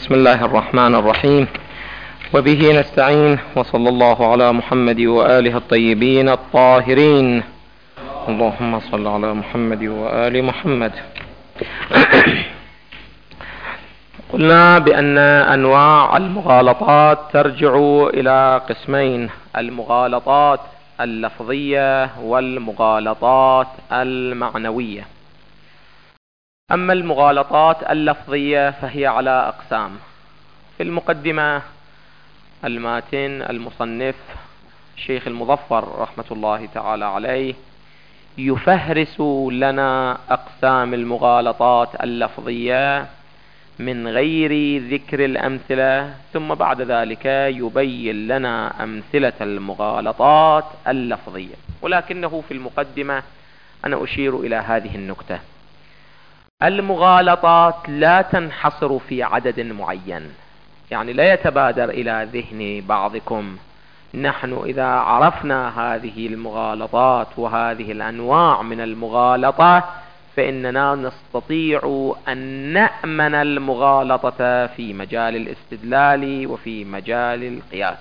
بسم الله الرحمن الرحيم، وبه نستعين، وصلى الله على محمد وآله الطيبين الطاهرين. اللهم صل على محمد وآل محمد. قلنا بأن أنواع المغالطات ترجع إلى قسمين: المغالطات اللفظية والمغالطات المعنوية. أما المغالطات اللفظية فهي على أقسام. في المقدمة الماتن المصنف الشيخ المظفر رحمة الله تعالى عليه يفهرس لنا أقسام المغالطات اللفظية من غير ذكر الأمثلة، ثم بعد ذلك يبين لنا أمثلة المغالطات اللفظية. ولكنه في المقدمة أنا أشير إلى هذه النكتة: المغالطات لا تنحصر في عدد معين. يعني لا يتبادر إلى ذهن بعضكم نحن إذا عرفنا هذه المغالطات وهذه الأنواع من المغالطة فإننا نستطيع أن نأمن المغالطة في مجال الاستدلال وفي مجال القياس.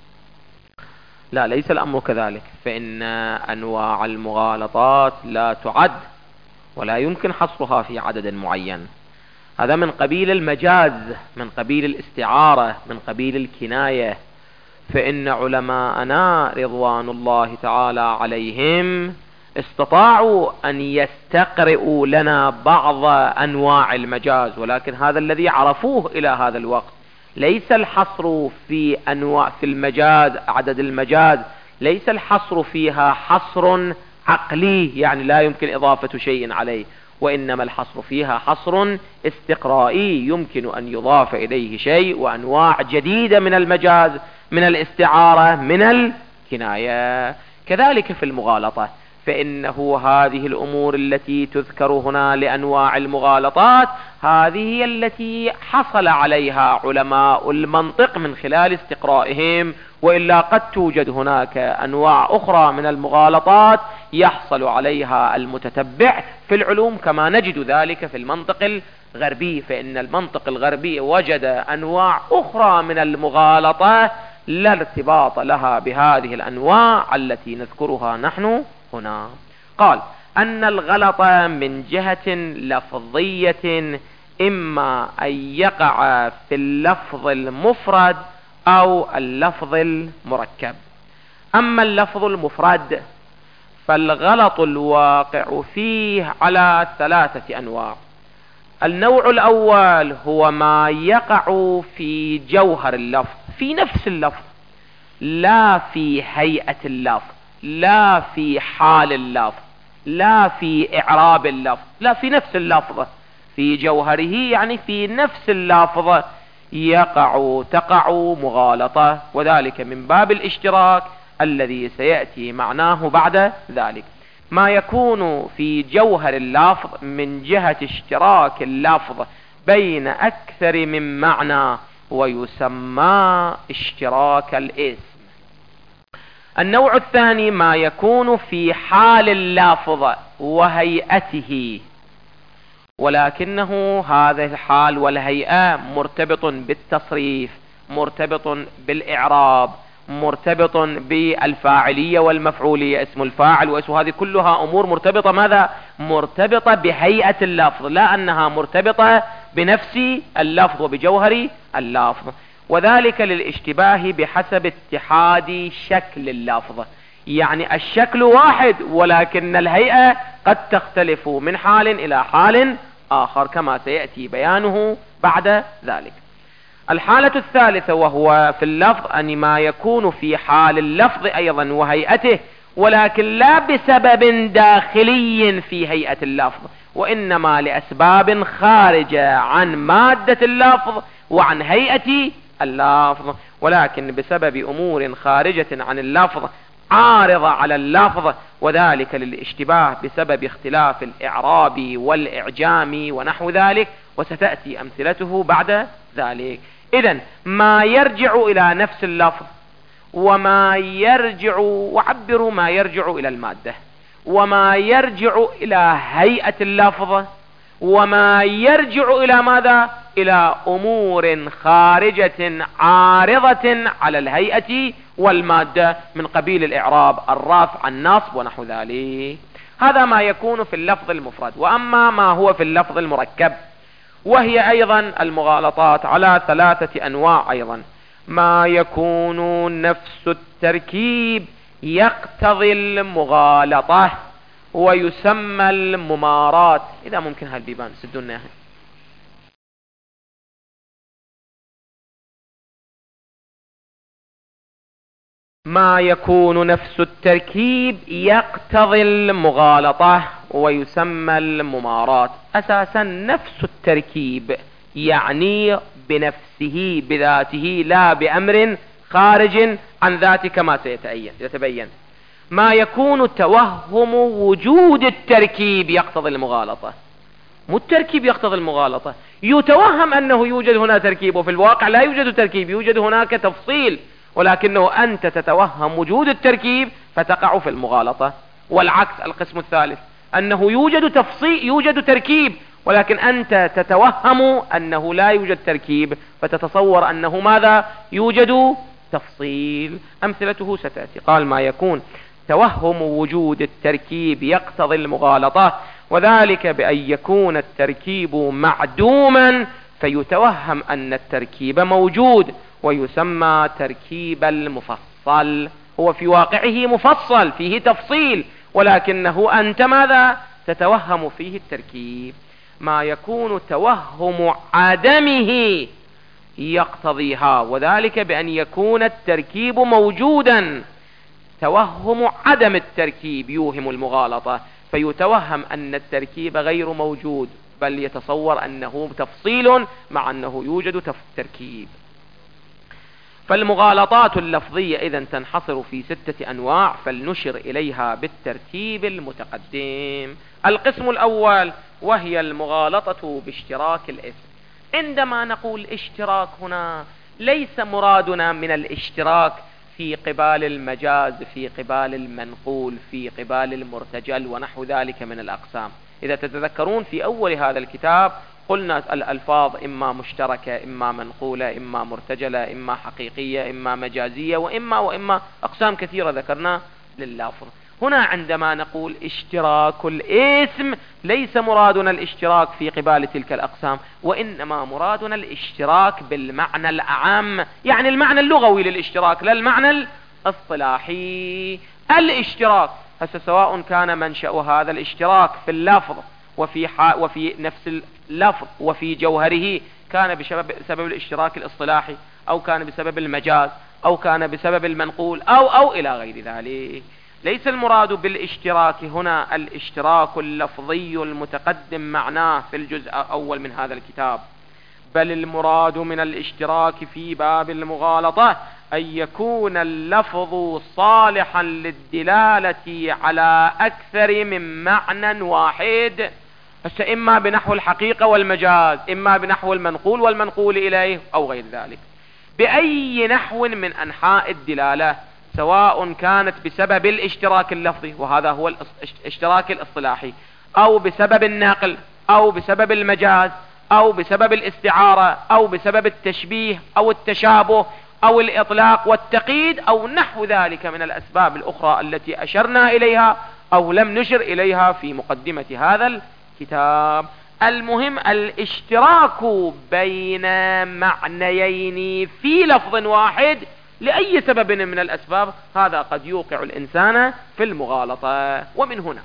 لا، ليس الأمر كذلك، فإن أنواع المغالطات لا تعد ولا يمكن حصرها في عدد معين. هذا من قبيل المجاز، من قبيل الاستعارة، من قبيل الكناية. فإن علماءنا رضوان الله تعالى عليهم استطاعوا أن يستقرئوا لنا بعض أنواع المجاز، ولكن هذا الذي عرفوه إلى هذا الوقت. ليس الحصر في أنواع في المجاز، عدد المجاز ليس الحصر فيها حصر عقلي، يعني لا يمكن إضافة شيء عليه، وإنما الحصر فيها حصر استقرائي، يمكن أن يضاف إليه شيء، وأنواع جديدة من المجاز، من الاستعارة، من الكناية. كذلك في المغالطة، فإنه هذه الأمور التي تذكر هنا لأنواع المغالطات هذه هي التي حصل عليها علماء المنطق من خلال استقرائهم، وإلا قد توجد هناك أنواع أخرى من المغالطات يحصل عليها المتتبع في العلوم، كما نجد ذلك في المنطق الغربي. فإن المنطق الغربي وجد أنواع أخرى من المغالطة لا ارتباط لها بهذه الأنواع التي نذكرها نحن هنا. قال أن الغلط من جهة لفظية إما أن يقع في اللفظ المفرد أو اللفظ المركب. أما اللفظ المفرد فالغلط الواقع فيه على 3 أنواع. النوع الأول هو ما يقع في جوهر اللفظ، في نفس اللفظ، لا في هيئة اللفظ، لا في حال اللفظ، لا في إعراب اللفظ، لا في نفس اللفظ، في جوهره، يعني في نفس اللفظ تقع مغالطة، وذلك من باب الاشتراك الذي سيأتي معناه بعد ذلك. ما يكون في جوهر اللفظ من جهة اشتراك اللفظ بين أكثر من معنى ويسمى اشتراك الاسم. النوع الثاني ما يكون في حال اللفظ وهيئته، ولكنه هذا الحال والهيئة مرتبط بالتصريف، مرتبط بالإعراب، مرتبط بالفاعلية والمفعولية، اسم الفاعل واسم، هذه كلها أمور مرتبطة ماذا؟ مرتبطة بهيئة اللفظ، لا أنها مرتبطة بنفس اللفظ وبجوهر اللفظ. وذلك للاشتباه بحسب اتحاد شكل اللفظ، يعني الشكل واحد ولكن الهيئة قد تختلف من حال إلى حال آخر، كما سيأتي بيانه بعد ذلك. الحالة الثالثة وهو في اللفظ أن ما يكون في حال اللفظ أيضا وهيئته، ولكن لا بسبب داخلي في هيئة اللفظ، وإنما لأسباب خارجة عن مادة اللفظ وعن هيئة اللفظ، ولكن بسبب أمور خارجة عن اللفظ عارضة على اللفظ، وذلك للاشتباه بسبب اختلاف الإعراب والإعجام ونحو ذلك، وستأتي أمثلته بعد ذلك. إذن ما يرجع إلى نفس اللفظ، وما يرجع، وعبروا ما يرجع إلى المادة، وما يرجع إلى هيئة اللفظ، وما يرجع إلى ماذا؟ إلى أمور خارجة عارضة على الهيئة والمادة من قبيل الإعراب، الرفع، النصب ونحو ذلك. هذا ما يكون في اللفظ المفرد. وأما ما هو في اللفظ المركب، وهي أيضا المغالطات على 3 أنواع أيضا. ما يكون نفس التركيب يقتضي المغالطة ويسمى الممارات. إذا ممكن هالبيبان سدونا. ما يكون نفس التركيب يقتضي المغالطة ويسمى الممارات. أساسا نفس التركيب يعني بنفسه بذاته لا بأمر خارج عن ذاته كما سيتبين. ما يكون توهم وجود التركيب يقتضي المغالطة، مو التركيب يقتضي المغالطة. يتوهم أنه يوجد هنا تركيب وفي الواقع لا يوجد تركيب، يوجد هناك تفصيل، ولكنه أنت تتوهم وجود التركيب فتقع في المغالطة. والعكس القسم الثالث، أنه يوجد تفصيل، يوجد تركيب، ولكن أنت تتوهم أنه لا يوجد تركيب فتتصور أنه ماذا؟ يوجد تفصيل. أمثلته ستأتي. قال ما يكون توهم وجود التركيب يقتضي المغالطة، وذلك بأن يكون التركيب معدوما فيتوهم أن التركيب موجود ويسمى تركيب المفصل. هو في واقعه مفصل فيه تفصيل، ولكنه أنت ماذا؟ تتوهم فيه التركيب. ما يكون توهم عدمه يقتضيها، وذلك بأن يكون التركيب موجودا. توهم عدم التركيب يوهم المغالطة، فيتوهم أن التركيب غير موجود، بل يتصور أنه تفصيل مع أنه يوجد تركيب. فالمغالطات اللفظية إذن تنحصر في 6 أنواع، فلنشر إليها بالترتيب المتقدم. القسم الأول وهي المغالطة باشتراك الاسم. عندما نقول اشتراك هنا ليس مرادنا من الاشتراك في قبال المجاز، في قبال المنقول، في قبال المرتجل ونحو ذلك من الأقسام. إذا تتذكرون في أول هذا الكتاب قلنا الألفاظ إما مشتركة، إما منقولة، إما مرتجلة، إما حقيقية، إما مجازية، وإما أقسام كثيرة ذكرنا لللفظ. هنا عندما نقول اشتراك الاسم ليس مرادنا الاشتراك في قبال تلك الأقسام، وإنما مرادنا الاشتراك بالمعنى الأعم، يعني المعنى اللغوي للاشتراك لا المعنى الاصطلاحي. الاشتراك هسه سواء كان منشأ هذا الاشتراك في اللفظ وفي نفس اللفظ وفي جوهره كان بسبب الاشتراك الاصطلاحي، أو كان بسبب المجاز، أو كان بسبب المنقول، أو إلى غير ذلك. ليس المراد بالاشتراك هنا الاشتراك اللفظي المتقدم معناه في الجزء الأول من هذا الكتاب، بل المراد من الاشتراك في باب المغالطة أن يكون اللفظ صالحا للدلالة على أكثر من معنى واحد، إما بنحو الحقيقة والمجاز، إما بنحو المنقول والمنقول إليه، أو غير ذلك، بأي نحو من أنحاء الدلالة، سواء كانت بسبب الاشتراك اللفظي وهذا هو الاشتراك الاصطلاحي، أو بسبب النقل، أو بسبب المجاز، أو بسبب الاستعارة، أو بسبب التشبيه أو التشابه أو الإطلاق والتقييد، أو نحو ذلك من الأسباب الأخرى التي أشرنا إليها أو لم نشر إليها في مقدمة هذا الكتاب. المهم الاشتراك بين معنيين في لفظ واحد لأي سبب من الأسباب، هذا قد يوقع الإنسان في المغالطة. ومن هنا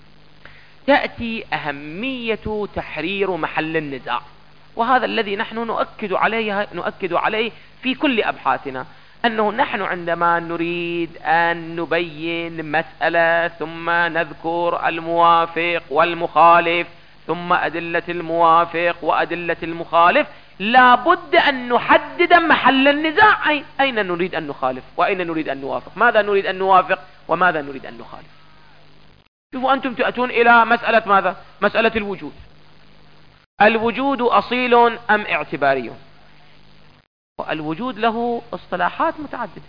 تأتي أهمية تحرير محل النزاع، وهذا الذي نحن نؤكد عليه في كل أبحاثنا، أنه نحن عندما نريد أن نبين مسألة ثم نذكر الموافق والمخالف ثم أدلة الموافق وأدلة المخالف، لا بد أن نحدد محل النزاع، أين نريد أن نخالف وأين نريد أن نوافق، ماذا نريد أن نوافق وماذا نريد أن نخالف. شوفوا أنتم تأتون إلى مسألة ماذا؟ مسألة الوجود. الوجود أصيل أم اعتباري؟ والوجود له اصطلاحات متعددة.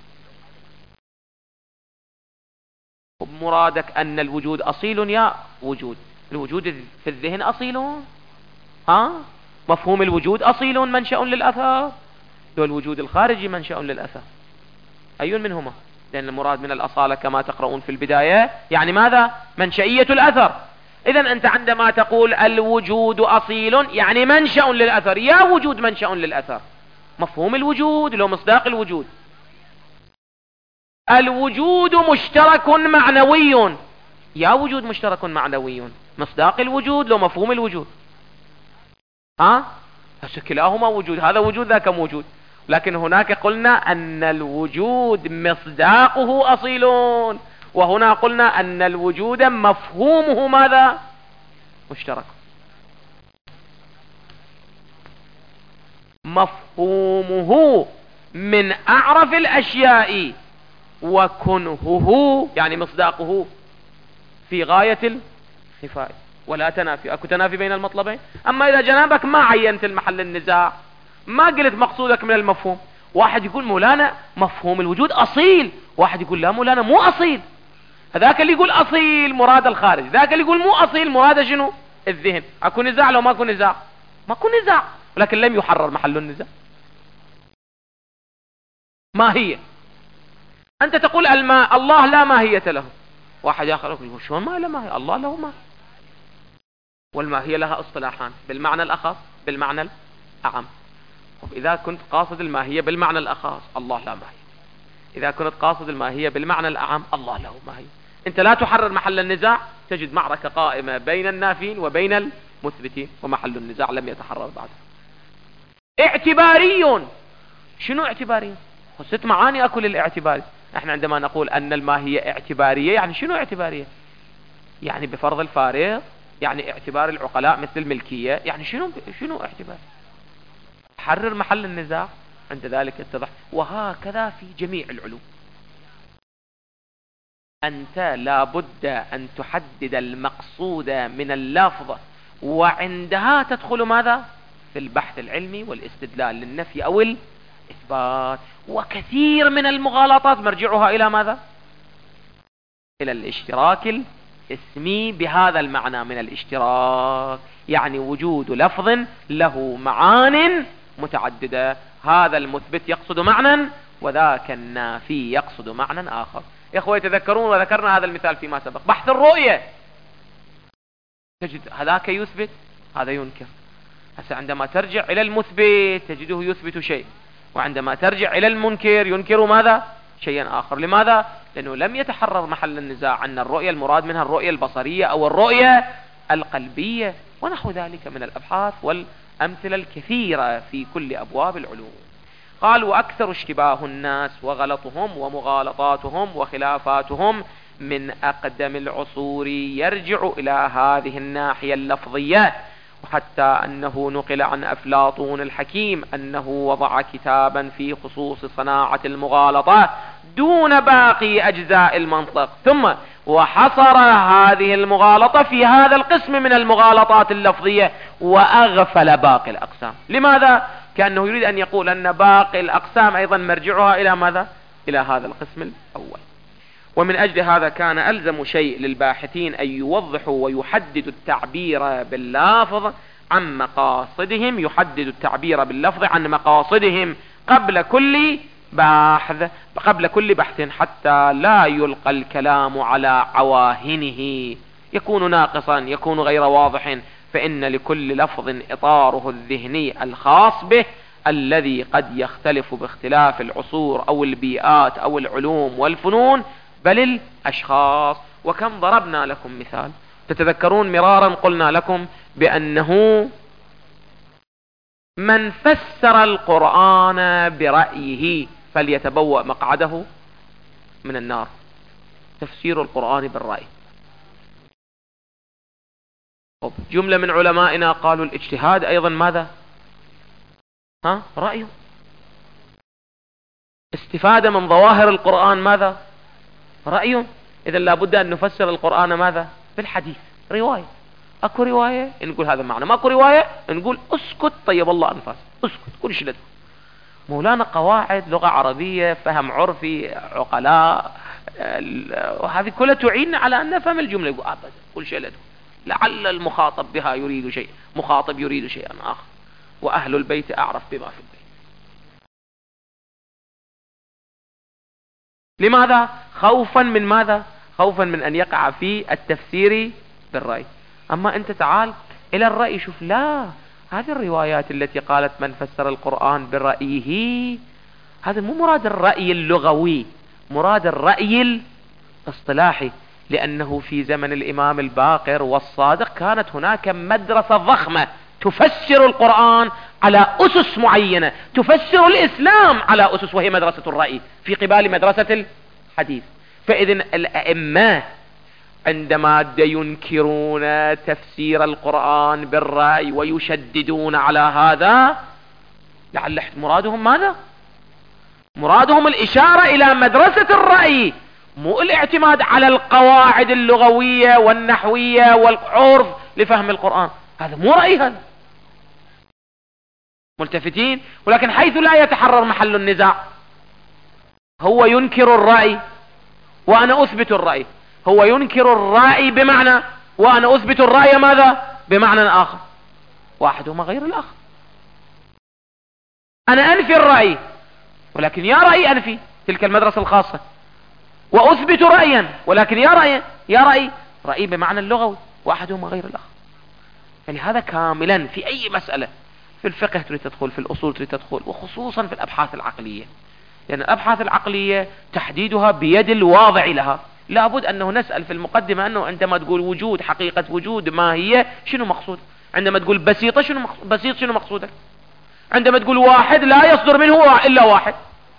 مرادك أن الوجود أصيل يا وجود، الوجود في الذهن أصيل، مفهوم الوجود أصيل منشأ للأثر، والوجود الخارجي منشأ للأثر. أي منهما؟ لأن المراد من الأصالة كما تقرؤون في البداية يعني ماذا؟ منشئية الأثر. إذن أنت عندما تقول الوجود أصيل يعني منشأ للأثر، يا وجود منشأ للأثر، مفهوم الوجود لو مصداق الوجود. الوجود مشترك معنوي، يا وجود مشترك معنوي، مصداق الوجود لو مفهوم الوجود. كلاهما وجود، هذا وجود ذاك موجود، لكن هناك قلنا أن الوجود مصداقه أصيل، وهنا قلنا أن الوجود مفهومه ماذا؟ مشترك. مفهومه من أعرف الأشياء، وكنهه يعني مصداقه في غاية الخفاء، ولا تنافي. أكو تنافي بين المطلبين. أما إذا جنابك ما عينت المحل النزاع، ما قلت مقصودك من المفهوم، واحد يقول مولانا مفهوم الوجود أصيل، واحد يقول لا مولانا مو أصيل، هذاك اللي يقول أصيل مراد الخارج، ذاك اللي يقول مو أصيل مراد شنو؟ الذهن. أكو نزاع لو ما أكو نزاع؟ ما أكو نزاع، ولكن لم يحرر محل النزاع. ما هي؟ أنت تقول الماء، الله لا ماهية له، واحد آخر يقول شلون ما له ماهية؟ الله له ماهية، والماهية لها اصطلاحان، بالمعنى الأخص بالمعنى الأعم. إذا كنت قاصد الماهية بالمعنى الأخص الله لا ماهية، إذا كنت قاصد الماهية بالمعنى الأعم الله له ماهية. أنت لا تحرر محل النزاع، تجد معركة قائمة بين النافين وبين المثبتين، ومحل النزاع لم يتحرر بعد. اعتباري، شنو اعتباري؟ ست معاني أكل الاعتباري. احنا عندما نقول أن الماهية اعتبارية يعني شنو اعتبارية؟ يعني بفرض الفارق، يعني اعتبار العقلاء مثل الملكية، يعني شنو اعتبار؟ حرر محل النزاع، عند ذلك اتضح. وهكذا في جميع العلوم، أنت لابد أن تحدد المقصود من اللفظ، وعندها تدخل ماذا؟ في البحث العلمي والاستدلال للنفي أو الإثبات. وكثير من المغالطات مرجعها إلى ماذا؟ إلى الاشتراك الاسمي بهذا المعنى من الاشتراك، يعني وجود لفظ له معان متعددة، هذا المثبت يقصد معنى وذاك النافي يقصد معنى آخر. يا أخوة تذكرون وذكرنا هذا المثال فيما سبق، بحث الرؤية، تجد هذاك يثبت هذا ينكر. هسه عندما ترجع إلى المثبت تجده يثبت شيء، وعندما ترجع إلى المنكر ينكر ماذا؟ شيئا آخر. لماذا؟ لأنه لم يتحرر محل النزاع أن الرؤية المراد منها الرؤية البصرية أو الرؤية القلبية، ونحو ذلك من الأبحاث والأمثلة الكثيرة في كل أبواب العلوم. قال: وأكثر اشتباه الناس وغلطهم ومغالطاتهم وخلافاتهم من أقدم العصور يرجع إلى هذه الناحية اللفظية، وحتى أنه نقل عن أفلاطون الحكيم أنه وضع كتابا في خصوص صناعة المغالطة دون باقي أجزاء المنطق، ثم وحصر هذه المغالطة في هذا القسم من المغالطات اللفظية وأغفل باقي الأقسام. لماذا؟ كأنه يريد أن يقول أن باقي الأقسام أيضا مرجعها إلى ماذا؟ إلى هذا القسم الأول. ومن أجل هذا كان ألزم شيء للباحثين أن يوضحوا ويحددوا التعبير باللفظ عن مقاصدهم، يحددوا التعبير باللفظ عن مقاصدهم قبل كل بحث، حتى لا يلقى الكلام على عواهنه، يكون ناقصا، يكون غير واضح، فإن لكل لفظ إطاره الذهني الخاص به الذي قد يختلف باختلاف العصور أو البيئات أو العلوم والفنون بل الأشخاص. وكم ضربنا لكم مثال، تتذكرون مرارا قلنا لكم بأنه من فسر القرآن برأيه فليتبوأ مقعده من النار. تفسير القرآن بالرأي. جملة من علمائنا قالوا الاجتهاد أيضا ماذا؟ رأيه. استفادة من ظواهر القرآن ماذا؟ رأيه. إذا لابد أن نفسر القرآن ماذا؟ بالحديث، رواية. أكو رواية نقول هذا معنى، ما أكو رواية نقول اسكت طيب الله أنفاس، اسكت كل شيء. مولانا قواعد لغة عربية، فهم عرفي، عقلاء، وهذه كلها تعين على أن نفهم الجملة. يقول أبدا كل شيء لديه. لعل المخاطب بها يريد شيء، مخاطب يريد شيئا آخر، وأهل البيت أعرف بما في البيت. لماذا؟ خوفا من ماذا؟ خوفا من أن يقع في التفسير بالرأي. أما أنت تعال إلى الرأي، شوف، لا، هذه الروايات التي قالت من فسر القرآن برأيه، هذا مو مراد الرأي اللغوي، مراد الرأي الاصطلاحي، لأنه في زمن الإمام الباقر والصادق كانت هناك مدرسة ضخمة تفسر القرآن على أسس معينة، تفسر الإسلام على أسس، وهي مدرسة الرأي في قبال مدرسة الحديث. فإذن الأئمة عندما ينكرون تفسير القرآن بالرأي ويشددون على هذا، لعل مرادهم ماذا؟ مرادهم الإشارة إلى مدرسة الرأي، مو الاعتماد على القواعد اللغوية والنحوية والعرف لفهم القرآن. هذا مو رأي، هذا ملتفتين. ولكن حيث لا يتحرر محل النزاع، هو ينكر الرأي وأنا أثبت الرأي، هو ينكر الرأي بمعنى وأنا أثبت الرأي ماذا؟ بمعنى آخر، واحدهما غير الآخر. أنا أنفي الرأي، ولكن يا رأي أنفي، تلك المدرسة الخاصة، وأثبت رأيا، ولكن يا رأي بمعنى اللغوي، واحدهما غير الآخر. فلهذا كاملا في أي مسألة، في الفقه تريد تدخل، في الأصول تريد تدخل، وخصوصا في الأبحاث العقلية، لأن الأبحاث العقلية تحديدها بيد الواضع لها. لابد أنه نسأل في المقدمة أنه عندما تقول وجود، حقيقة وجود ما هي، شنو مقصود؟ عندما تقول بسيطة، بسيط شنو مقصودك؟ عندما تقول واحد لا يصدر منه إلا واحد،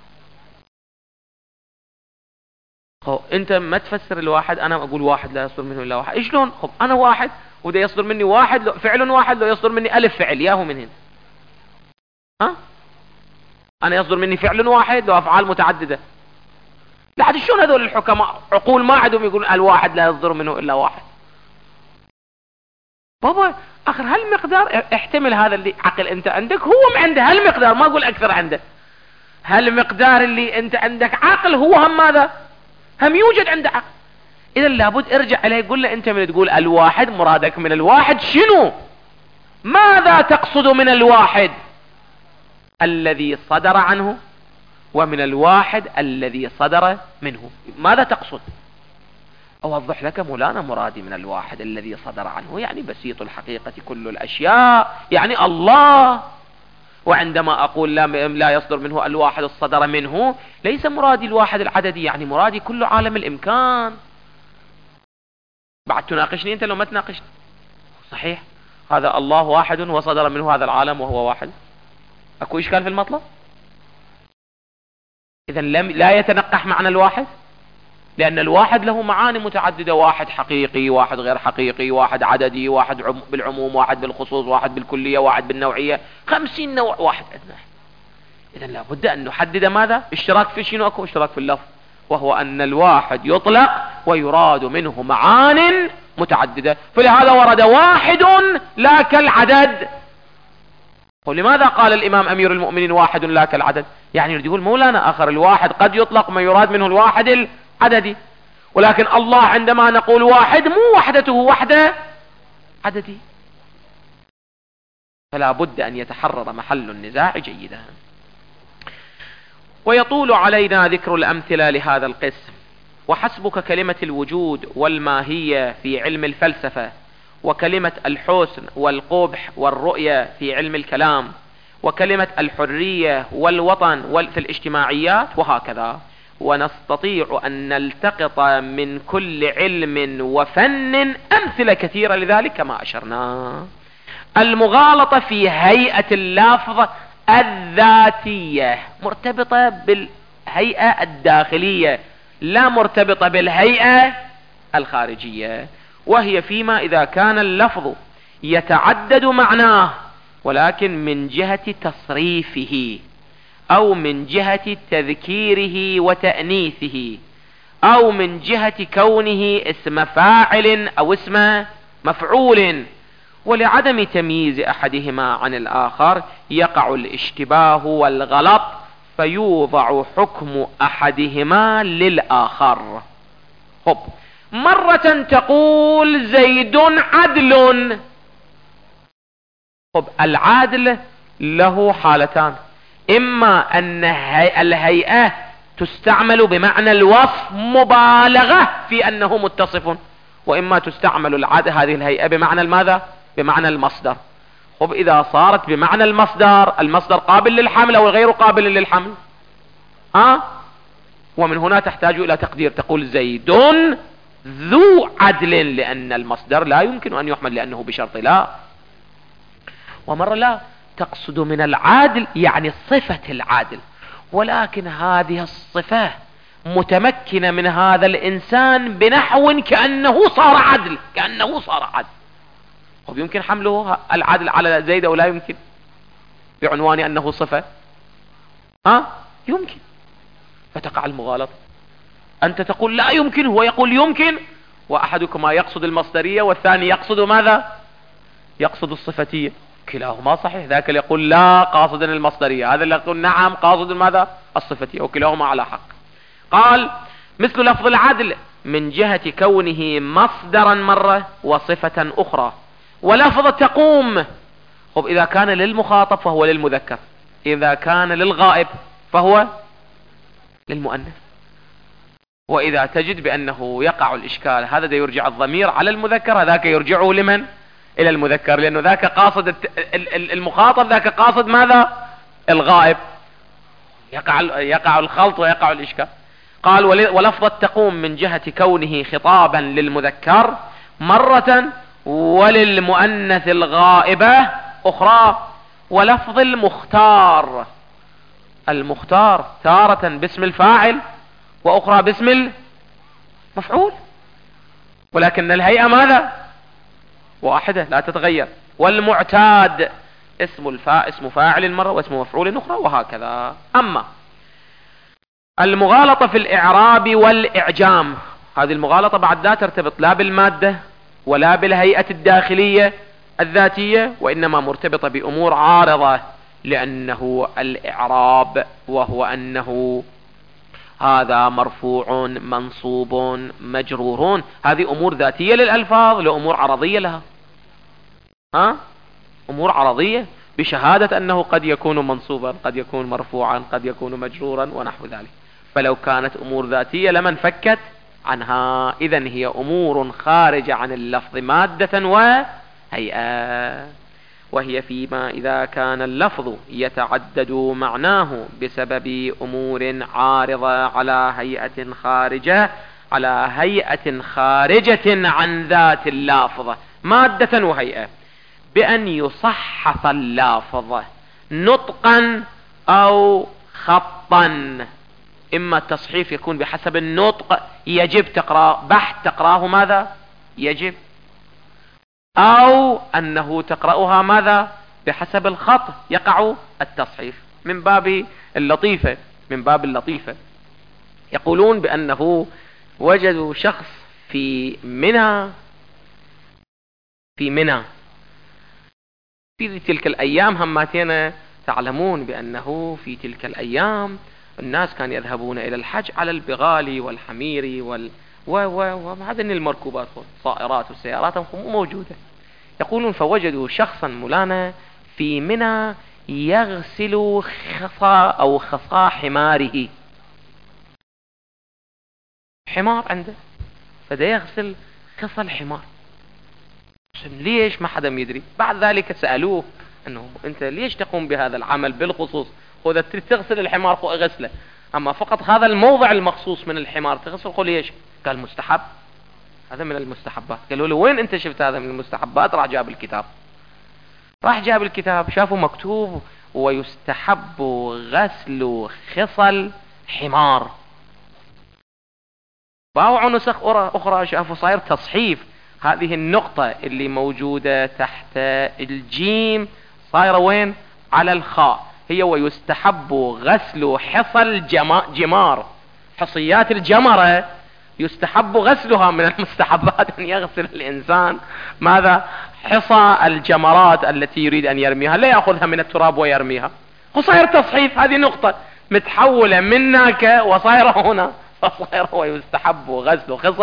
انت ما تفسر الواحد، انا اقول واحد لا يصدر منه الا واحد، شلون؟ انا واحد وده يصدر مني واحد، فعل واحد، لو يصدر مني الف فعل، ياهو من هنا. انا يصدر مني فعل واحد لو افعال متعددة. لحد شلون هذول الحكماء عقول ما عندهم يقولون الواحد لا يصدر منه الا واحد؟ بابا اخر هالمقدار احتمل، هذا اللي عقل انت عندك هو عنده هالمقدار، ما اقول اكثر عنده، هالمقدار اللي انت عندك عقل هو هم ماذا؟ هم يوجد عنده عقل. اذا لابد ارجع اليه، يقول له انت من تقول الواحد، مرادك من الواحد شنو؟ ماذا تقصد من الواحد الذي صدر عنه ومن الواحد الذي صدر منه؟ ماذا تقصد؟ اوضح لك مولانا، مرادي من الواحد الذي صدر عنه يعني بسيط الحقيقة كل الاشياء، يعني الله. وعندما اقول لا يصدر منه الواحد الصدر منه، ليس مرادي الواحد العددي، يعني مرادي كل عالم الامكان. بعد تناقشني انت لو ما تناقشني؟ صحيح هذا الله واحد وصدر منه هذا العالم وهو واحد، اكو اشكال في المطلب؟ اذا لا يتنقح معنى الواحد، لان الواحد له معاني متعددة، واحد حقيقي، واحد غير حقيقي، واحد عددي، واحد بالعموم، واحد بالخصوص، واحد بالكلية، واحد بالنوعية، 50 نوع واحد عندنا. اذا لابد ان نحدد ماذا؟ اشتراك في شنو؟ اكو اشتراك في اللفظ، وهو ان الواحد يطلق ويراد منه معان متعددة، فلهذا ورد واحد لا كالعدد. ولماذا قال الامام امير المؤمنين واحد لا كالعدد؟ يعني يريد يقول مولانا اخر الواحد قد يطلق ما يراد منه الواحد العددي، ولكن الله عندما نقول واحد مو وحدته وحدة عددي. فلا بد ان يتحرر محل النزاع جيدا. ويطول علينا ذكر الأمثلة لهذا القسم، وحسبك كلمة الوجود والماهية في علم الفلسفة، وكلمة الحسن والقبح والرؤية في علم الكلام، وكلمة الحرية والوطن في الاجتماعيات، وهكذا. ونستطيع أن نلتقط من كل علم وفن أمثلة كثيرة لذلك كما أشرنا. المغالطة في هيئة اللفظ الذاتية مرتبطة بالهيئة الداخلية، لا مرتبطة بالهيئة الخارجية، وهي فيما إذا كان اللفظ يتعدد معناه، ولكن من جهة تصريفه، أو من جهة تذكيره وتأنيثه، أو من جهة كونه اسم فاعل أو اسم مفعول، ولعدم تمييز أحدهما عن الآخر يقع الاشتباه والغلط، فيوضع حكم أحدهما للآخر. مرة تقول زيد عدل. طب العادل له حالتان، اما ان الهيئة تستعمل بمعنى الوصف مبالغة في انه متصف، واما تستعمل هذه الهيئة بمعنى ماذا؟ بمعنى المصدر. طب اذا صارت بمعنى المصدر قابل للحمل او غير قابل للحمل؟ ومن هنا تحتاج الى تقدير، تقول زيد ذو عدل، لان المصدر لا يمكن ان يحمل لانه بشرط لا. ومرة لا تقصد من العادل يعني صفة العادل، ولكن هذه الصفة متمكنة من هذا الانسان بنحو كأنه صار عدل، طب يمكن حمله العدل على زيد او لا يمكن بعنوان انه صفة؟ يمكن، فتقع المغالطة. انت تقول لا يمكن، هو يقول يمكن، واحدكما يقصد المصدرية والثاني يقصد ماذا؟ يقصد الصفتية. كلاهما صحيح، ذاك اللي يقول لا قاصدا المصدرية، هذا اللي يقول نعم قاصد ماذا؟ الصفتية، وكلاهما على حق. قال مثل لفظ العدل من جهة كونه مصدرا مرة وصفة اخرى. ولفظ تقوم، طب اذا كان للمخاطب فهو للمذكر، اذا كان للغائب فهو للمؤنث. واذا تجد بانه يقع الاشكال، هذا يرجع الضمير على المذكر، هذاك يرجعه لمن؟ الى المذكر، لانه ذاك قاصد المخاطب، ذاك قاصد ماذا؟ الغائب. يقع الخلط ويقع الاشكال. قال ولفظ تقوم من جهة كونه خطابا للمذكر مرة وللمؤنث الغائبة اخرى. ولفظ المختار تارة باسم الفاعل واخرى باسم المفعول، ولكن الهيئة ماذا؟ واحدة لا تتغير. والمعتاد اسم فاعل مرة واسم مفعول اخرى، وهكذا. اما المغالطة في الاعراب والاعجام، هذه المغالطة بعد لا ترتبط لا بالمادة ولا بالهيئة الداخلية الذاتية، وانما مرتبطة بامور عارضة، لانه الاعراب وهو انه هذا مرفوع منصوب مجرور، هذه امور ذاتية للالفاظ لامور عرضية لها. امور عرضية بشهادة انه قد يكون منصوبا، قد يكون مرفوعا، قد يكون مجرورا ونحو ذلك. فلو كانت امور ذاتية لمن فكت عنها. اذن هي امور خارجة عن اللفظ مادة وهيئة، وهي فيما اذا كان اللفظ يتعدد معناه بسبب امور عارضة على هيئة خارجة عن ذات اللافظ مادة وهيئة، بأن يصحف اللافظ نطقا أو خطا. إما التصحيف يكون بحسب النطق، يجب تقرأ بحث تقرأه ماذا؟ يجب. أو أنه تقرأها ماذا؟ بحسب الخط، يقع التصحيف. من باب اللطيفة يقولون بأنه وجدوا شخص في منى في تلك الأيام، هماتنا تعلمون بأنه في تلك الأيام الناس كانوا يذهبون إلى الحج على البغال والحمير وهذين المركوبات والطائرات والسيارات موجودة. يقولون فوجدوا شخصا مولانا في منى يغسل خصا حماره، حمار عنده، فدا يغسل خصا الحمار. ليش؟ ما حدا يدري. بعد ذلك سألوه انه انت ليش تقوم بهذا العمل بالخصوص؟ خذ تغسل الحمار غسله، اما فقط هذا الموضع المخصوص من الحمار تغسل، قل ليش؟ قال مستحب، هذا من المستحبات. قالوا له وين انت شفت هذا من المستحبات؟ راح جاب الكتاب، شافوا مكتوب ويستحب غسل خصل حمار. باعوا نسخ اخرى شافوا صاير تصحيف، هذه النقطة اللي موجودة تحت الجيم صايرة وين؟ على الخاء. هي ويستحب غسل حصى جمار، حصيات الجمرة يستحب غسلها. من المستحبات أن يغسل الإنسان ماذا؟ حصى الجمرات التي يريد أن يرميها، لا يأخذها من التراب ويرميها. وصاير تصحيف، هذه نقطة متحولة منك وصايرة هنا، فصاير ويستحب غسل خصل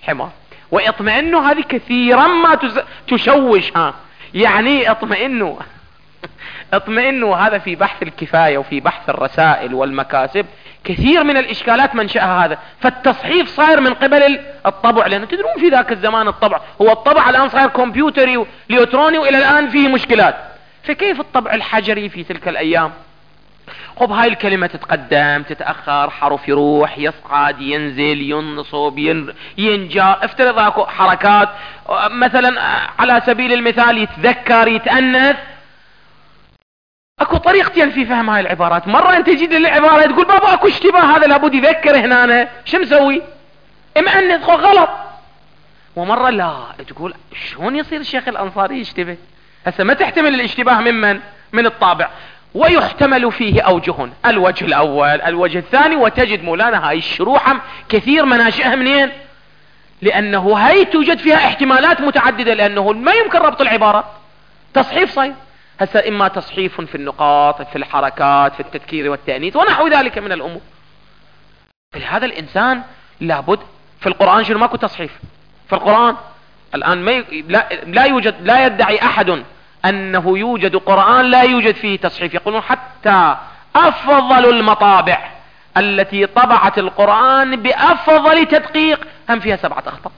حمار. واطمئنوا هذه كثيرا ما تشوش. يعني اطمئنوا اطمئنوا، هذا في بحث الكفاية وفي بحث الرسائل والمكاسب كثير من الاشكالات منشأها هذا. فالتصحيف صاير من قبل الطبع، لأنه تدرون في ذاك الزمان هو الطبع الآن صاير كمبيوتري والكتروني، وإلى الآن فيه مشكلات. فكيف الطبع الحجري في تلك الأيام؟ خب هاي الكلمة تتقدم تتأخر، حرف يروح يصعد ينزل ينصب ينجر، افترض اكو حركات مثلا على سبيل المثال يتذكر يتأنث، اكو طريقتين في فهم هاي العبارات. مرة انت تجي للعبارة تقول بابا اكو اشتباه، هذا لابد يذكر هنا، شو مسوي؟ مأنث غلط. ومرة لا، تقول شلون يصير الشيخ الأنصاري يشتبه؟ هسه ما تحتمل الاشتباه من الطابع. ويحتمل فيه أوجه، الوجه الأول الوجه الثاني. وتجد مولانا هاي الشروحة كثير مناشئها منين؟ لأنه هاي توجد فيها احتمالات متعددة، لأنه ما يمكن ربط العبارات. تصحيف صحيح، هسه إما تصحيف في النقاط في الحركات في التذكير والتأنيث ونحو ذلك من الأمور. فلهذا الإنسان لابد في القرآن شنو؟ ماكو تصحيف في القرآن الآن. لا يوجد، لا يدعي أحد أنه يوجد قرآن لا يوجد فيه تصحيف. يقولون حتى أفضل المطابع التي طبعت القرآن بأفضل تدقيق هم فيها 7 أخطاء.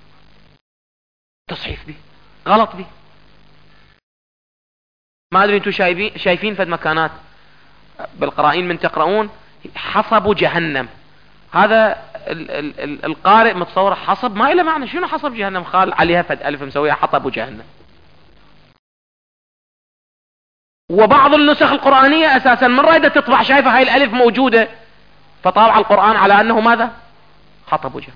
تصحيف به غلط به. ما أدري أنتم شايفين في المكانات بالقرائن من تقرؤون حصب جهنم، هذا القارئ متصور حصب ما إلى معنى. شنو حصب جهنم؟ خال عليها فد ألف مسويها حطب جهنم. وبعض النسخ القرآنية أساسا من رايدة تطبع شايفة هاي الألف موجودة، فطابع القرآن على أنه ماذا؟ حطب جهنم.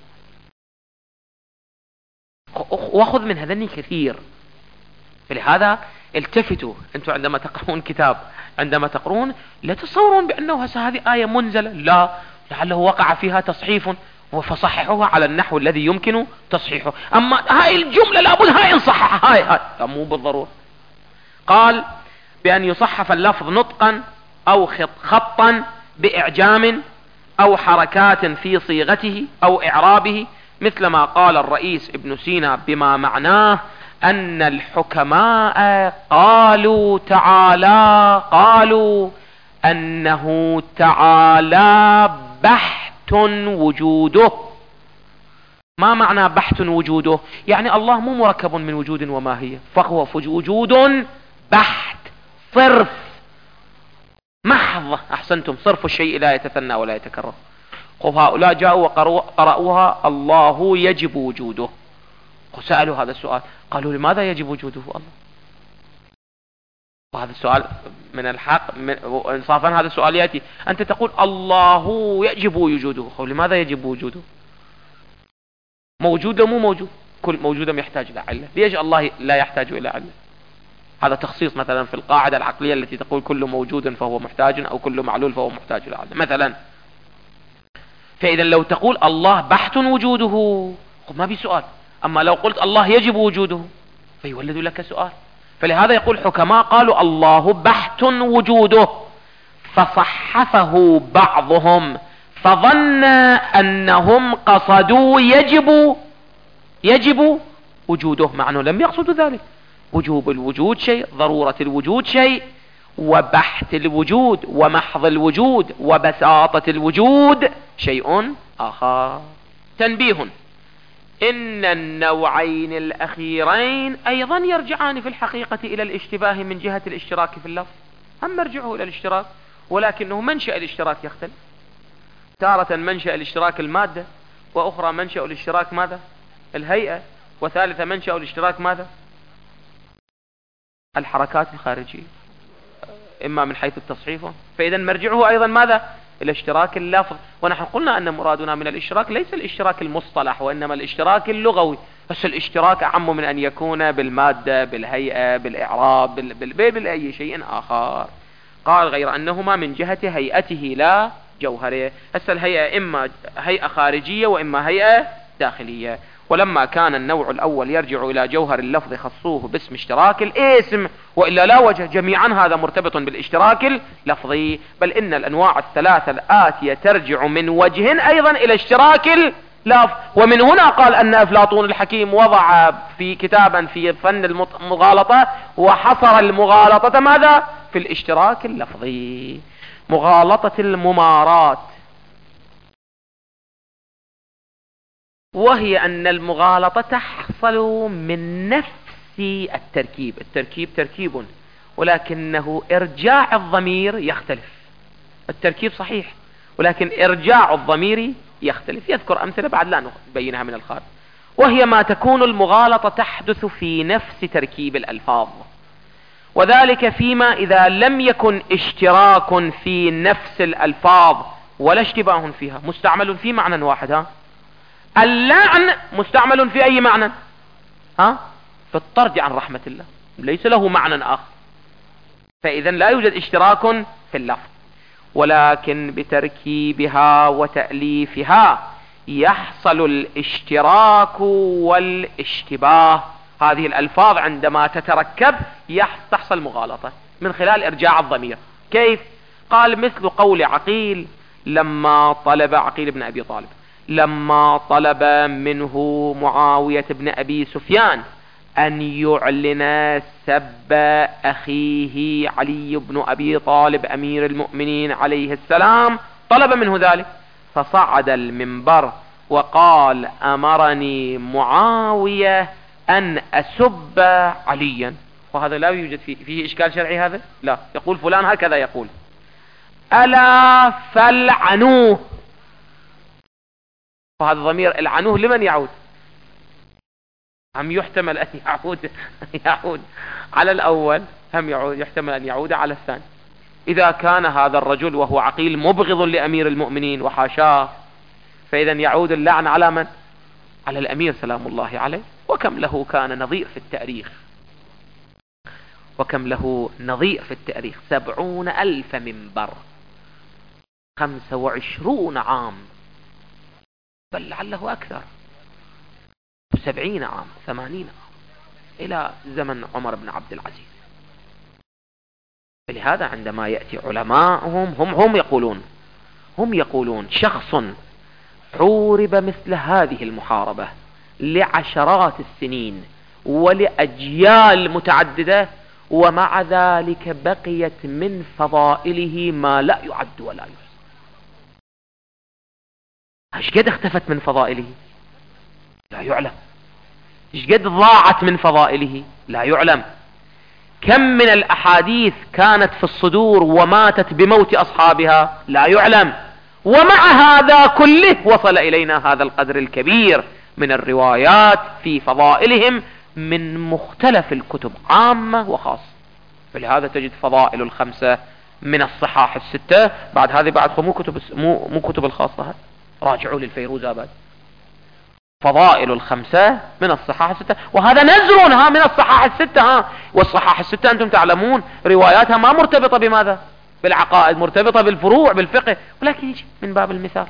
واخذ من هذني كثير. فلهذا التفتوا انتم عندما تقرؤون كتاب، عندما تقرؤون لا تتصورون بأنه هذه آية منزلة، لا، لعله وقع فيها تصحيف فصححوها على النحو الذي يمكن تصحيحه. أما هاي الجملة لابد هاي نصححها، هاي مو بالضرورة. قال بأن يصحف اللفظ نطقا أو خطا بإعجام أو حركات في صيغته أو إعرابه، مثل ما قال الرئيس ابن سينا بما معناه أن الحكماء قالوا أنه تعالى بحت وجوده. ما معنى بحت وجوده؟ يعني الله مو مركب من وجود وماهية، فهو وجود بحت صرف محض. أحسنتم، صرف الشيء لا يتثنى ولا يتكرر. هؤلاء جاءوا وقرأوها الله يجب وجوده، وسألوا هذا السؤال، قالوا لماذا يجب وجوده الله؟ وهذا السؤال من الحق انصافا هذا السؤال يأتي، أنت تقول الله يجب وجوده، لماذا يجب وجوده؟ موجود مو موجود؟ كل موجود يحتاج إلى علة، ليش الله لا يحتاج إلى علة؟ هذا تخصيص مثلا في القاعدة العقلية التي تقول كل موجود فهو محتاج، أو كل معلول فهو محتاج إلى علة مثلا. فإذا لو تقول الله بحت وجوده ما بي سؤال، أما لو قلت الله يجب وجوده فيولد لك سؤال. فلهذا يقول حكماء قالوا الله بحت وجوده، فصحفه بعضهم فظن أنهم قصدوا يجب وجوده، مع أنه لم يقصدوا ذلك. وجوب الوجود شيء، ضرورة الوجود شيء، وبحث الوجود ومحض الوجود وبساطة الوجود شيء آخر. تنبيه: إن النوعين الأخيرين أيضا يرجعان في الحقيقة إلى الاشتباه من جهة الاشتراك في اللفظ، هم مرجعه إلى الاشتراك، ولكنه منشأ الاشتراك يختلف. تارة منشأ الاشتراك المادة، وأخرى منشأ الاشتراك ماذا؟ الهيئة، وثالثة منشأ الاشتراك ماذا؟ الحركات الخارجية، إما من حيث التصحيف. فإذا مرجعه أيضا ماذا؟ إلى اشتراك اللفظ. ونحن قلنا أن مرادنا من الاشتراك ليس الاشتراك المصطلح، وإنما الاشتراك اللغوي. بس الاشتراك أعم من أن يكون بالمادة، بالهيئة، بالإعراب، بالأي شيء آخر. قال غير أنهما من جهة هيئته لا جوهره. هسه الهيئة إما هيئة خارجية وإما هيئة داخلية. ولما كان النوع الأول يرجع إلى جوهر اللفظ خصوه باسم اشتراك الاسم، وإلا لا وجه، جميعا هذا مرتبط بالاشتراك اللفظي. بل إن الأنواع الثلاثة الآتية ترجع من وجه أيضا إلى اشتراك لا. ومن هنا قال أن أفلاطون الحكيم وضع في كتابا في فن المغالطة وحصر المغالطة ماذا؟ في الاشتراك اللفظي، مغالطة الممارات، وهي أن المغالطة تحصل من نفس التركيب. التركيب تركيب ولكنه إرجاع الضمير يختلف. التركيب صحيح ولكن إرجاع الضمير يختلف. يذكر أمثلة بعد لا نبينها من الخارج. وهي ما تكون المغالطة تحدث في نفس تركيب الألفاظ، وذلك فيما إذا لم يكن اشتراك في نفس الألفاظ ولا اشتباه فيها. مستعمل في معنى واحد. اللعن مستعمل في أي معنى؟ في الطرد عن رحمة الله، ليس له معنى آخر. فإذا لا يوجد اشتراك في اللفظ، ولكن بتركيبها وتأليفها يحصل الاشتراك والاشتباه. هذه الألفاظ عندما تتركب تحصل مغالطة من خلال إرجاع الضمير. كيف؟ قال مثل قول عقيل لما طلب عقيل بن أبي طالب لما طلب منه معاوية بن أبي سفيان أن يعلن سب أخيه علي بن أبي طالب أمير المؤمنين عليه السلام، طلب منه ذلك، فصعد المنبر وقال أمرني معاوية أن أسب عليا. وهذا لا يوجد فيه إشكال شرعي. هذا لا، يقول فلان هكذا يقول، ألا فالعنوه. وهذا ضمير العنوه لمن يعود؟ هم يحتمل أن يعود على الأول، هم يحتمل أن يعود على الثاني. إذا كان هذا الرجل وهو عقيل مبغض لأمير المؤمنين وحاشاه، فإذا يعود اللعن على من؟ على الأمير سلام الله عليه. وكم له كان نظير في التاريخ، وكم له نظير في التاريخ. 70,000 منبر، 25 عام، بل لعله أكثر، 70 عام، 80 عام، إلى زمن عمر بن عبد العزيز. فلهذا عندما يأتي علماءهم هم يقولون شخص حورب مثل هذه المحاربة لعشرات السنين ولأجيال متعددة، ومع ذلك بقيت من فضائله ما لا يعد ولا يحصى. ايش قد اختفت من فضائله؟ لا يعلم. ايش قد ضاعت من فضائله؟ لا يعلم. كم من الأحاديث كانت في الصدور وماتت بموت أصحابها؟ لا يعلم. ومع هذا كله وصل إلينا هذا القدر الكبير من الروايات في فضائلهم من مختلف الكتب عامة وخاصة. فلهذا تجد فضائل الخمسة من الصحاح الستة. بعد هذه بعد مو كتب الخاصة، راجعوا للفيروزاباد. فضائل الخمسة من الصحاح الستة، وهذا نزرها من الصحاح الستة. والصحاح الستة أنتم تعلمون رواياتها ما مرتبطة بماذا؟ بالعقائد، مرتبطة بالفروع بالفقه، ولكن يجي من باب المثال.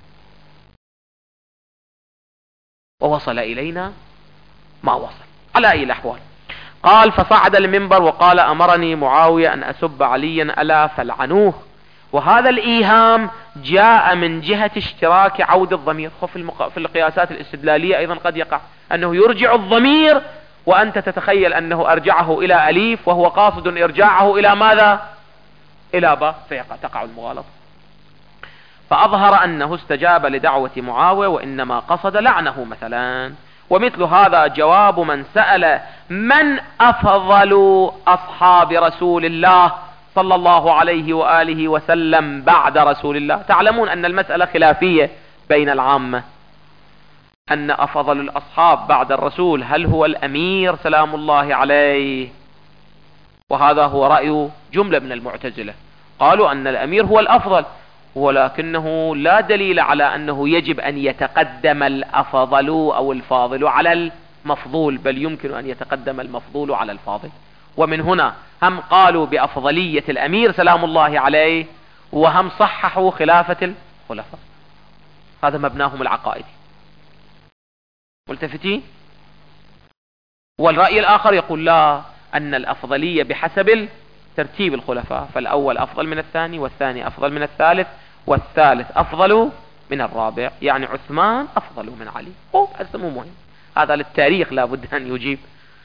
ووصل إلينا ما وصل. على أي الأحوال، قال فصعد المنبر وقال أمرني معاوية أن أسب عليا ألا فالعنوه. وهذا الإيهام جاء من جهة اشتراك عود الضمير. في القياسات الاستدلالية أيضا قد يقع أنه يرجع الضمير وأنت تتخيل أنه أرجعه إلى أليف وهو قاصد إرجاعه إلى ماذا؟ إلى باء، تقع المغالطة. فأظهر أنه استجاب لدعوة معاوية وإنما قصد لعنه مثلا. ومثل هذا جواب من سأل من أفضل أصحاب رسول الله صلى الله عليه وآله وسلم بعد رسول الله. تعلمون أن المسألة خلافية بين العامة، أن أفضل الأصحاب بعد الرسول هل هو الأمير سلام الله عليه؟ وهذا هو رأي جملة من المعتزلة، قالوا أن الأمير هو الأفضل، ولكنه لا دليل على أنه يجب أن يتقدم الأفضل أو الفاضل على المفضول، بل يمكن أن يتقدم المفضول على الفاضل. ومن هنا هم قالوا بأفضلية الأمير سلام الله عليه، وهم صححوا خلافة الخلفاء. هذا مبناهم العقائدي. ملتفتين؟ والرأي الآخر يقول لا، أن الأفضلية بحسب ترتيب الخلفاء، فالأول أفضل من الثاني، والثاني أفضل من الثالث، والثالث أفضل من الرابع، يعني عثمان أفضل من علي. هذا مو مهم، هذا للتاريخ لابد أن يجيب.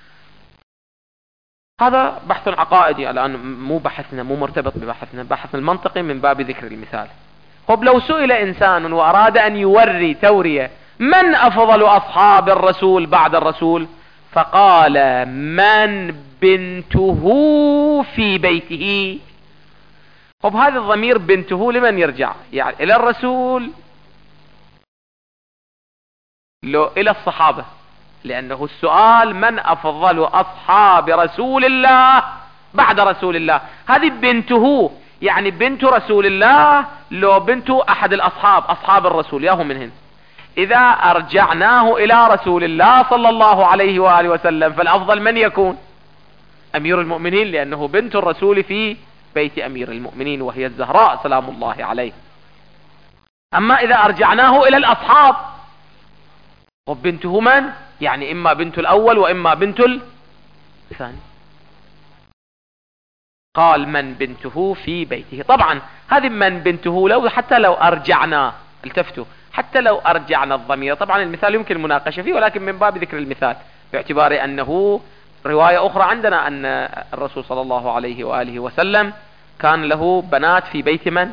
هذا بحث عقائدي الآن، مو بحثنا، مو مرتبط ببحثنا، بحث المنطقي من باب ذكر المثال. لو سئل إنسان وأراد أن يوري تورية من أفضل أصحاب الرسول بعد الرسول، فقال من بنته في بيته. هذا الضمير بنته لمن يرجع؟ يعني إلى الرسول لو إلى الصحابة، لأنه السؤال من أفضل أصحاب رسول الله بعد رسول الله. هذه بنته، يعني بنت رسول الله لو بنت أحد الأصحاب، أصحاب الرسول ياهو منهن. إذا أرجعناه إلى رسول الله صلى الله عليه وآله وسلم، فالأفضل من يكون؟ أمير المؤمنين، لأنه بنت الرسول في بيت أمير المؤمنين وهي الزهراء سلام الله عليه. أما إذا أرجعناه إلى الأصحاب، وبنته من؟ يعني إما بنت الأول وإما بنت الثاني. قال من بنته في بيته. طبعا هذه من بنته لو حتى لو أرجعنا، التفتوا، حتى لو أرجعنا الضمير، طبعا المثال يمكن المناقشة فيه، ولكن من باب ذكر المثال باعتبار أنه رواية أخرى عندنا أن الرسول صلى الله عليه وآله وسلم كان له بنات في بيت من؟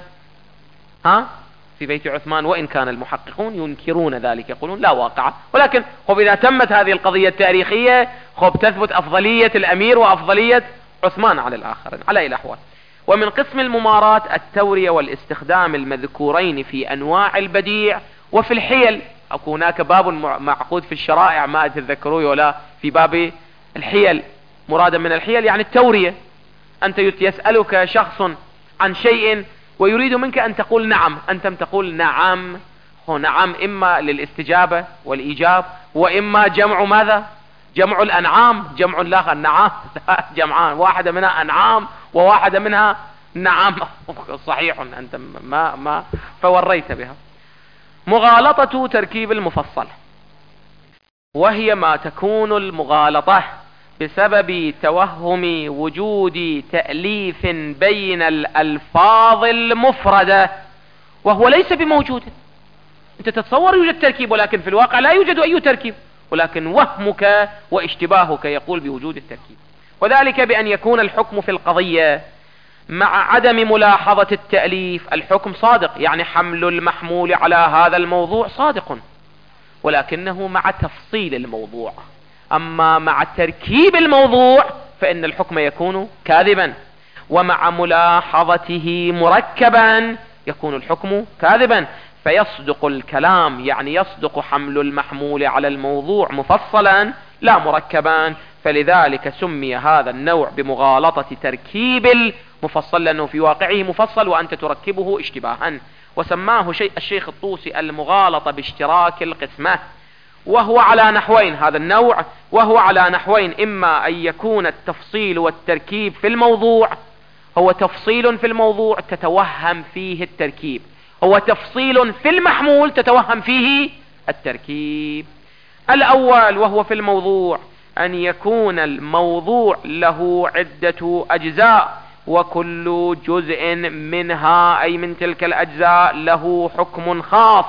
في بيت عثمان، وإن كان المحققون ينكرون ذلك، يقولون لا واقع. ولكن إذا تمت هذه القضية التاريخية تثبت أفضلية الأمير وأفضلية عثمان على الآخرين على أي الأحوال. ومن قسم الممارات التورية والاستخدام المذكورين في أنواع البديع وفي الحيل. هناك باب معقود في الشرائع ما تتذكروه ولا في باب الحيل. مرادا من الحيل يعني التورية. أنت يسألك شخص عن شيء ويريد منك أن تقول نعم، أنت تقول نعم. نعم إما للاستجابة والإيجاب، وإما جمع ماذا؟ جمع الأنعام، جمع الله النعام جمعان، واحدة منها أنعام وواحدة منها نعم. صحيح، أنت ما فوريت بها. مغالطة تركيب المفصل، وهي ما تكون المغالطة بسبب توهم وجود تأليف بين الألفاظ المفردة وهو ليس بموجود. أنت تتصور يوجد تركيب، ولكن في الواقع لا يوجد أي تركيب، ولكن وهمك واشتباهك يقول بوجود التركيب. وذلك بأن يكون الحكم في القضية مع عدم ملاحظة التأليف. الحكم صادق، يعني حمل المحمول على هذا الموضوع صادق، ولكنه مع تفصيل الموضوع. أما مع تركيب الموضوع فإن الحكم يكون كاذبا، ومع ملاحظته مركبا يكون الحكم كاذبا. فيصدق الكلام، يعني يصدق حمل المحمول على الموضوع مفصلا لا مركبا. فلذلك سمي هذا النوع بمغالطة تركيب المفصل، لأنه في واقعه مفصل وأنت تركبه اشتباها. وسماه الشيخ الطوسي المغالطة باشتراك القسمة، وهو على نحوين. هذا النوع وهو على نحوين: إما أن يكون التفصيل والتركيب في الموضوع، هو تفصيل في الموضوع تتوهم فيه التركيب، هو تفصيل في المحمول تتوهم فيه التركيب. الأول وهو في الموضوع أن يكون الموضوع له عدة أجزاء، وكل جزء منها أي من تلك الأجزاء له حكم خاص،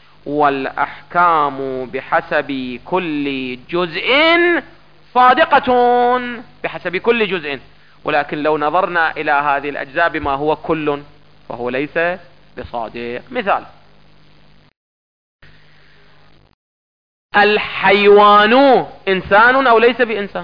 والأحكام بحسب كل جزء صادقة بحسب كل جزء. ولكن لو نظرنا إلى هذه الأجزاء بما هو كل فهو ليس بصادق. مثال: الحيوان إنسان أو ليس بإنسان؟